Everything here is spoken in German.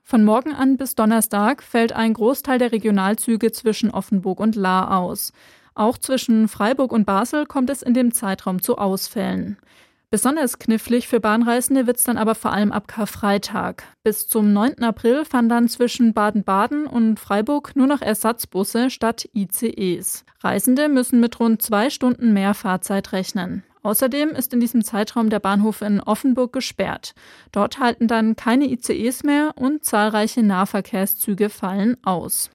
Von morgen an bis Donnerstag fällt ein Großteil der Regionalzüge zwischen Offenburg und Lahr aus. Auch zwischen Freiburg und Basel kommt es in dem Zeitraum zu Ausfällen. Besonders knifflig für Bahnreisende wird es dann aber vor allem ab Karfreitag. Bis zum 9. April fahren dann zwischen Baden-Baden und Freiburg nur noch Ersatzbusse statt ICEs. Reisende müssen mit rund 2 Stunden mehr Fahrzeit rechnen. Außerdem ist in diesem Zeitraum der Bahnhof in Offenburg gesperrt. Dort halten dann keine ICEs mehr und zahlreiche Nahverkehrszüge fallen aus.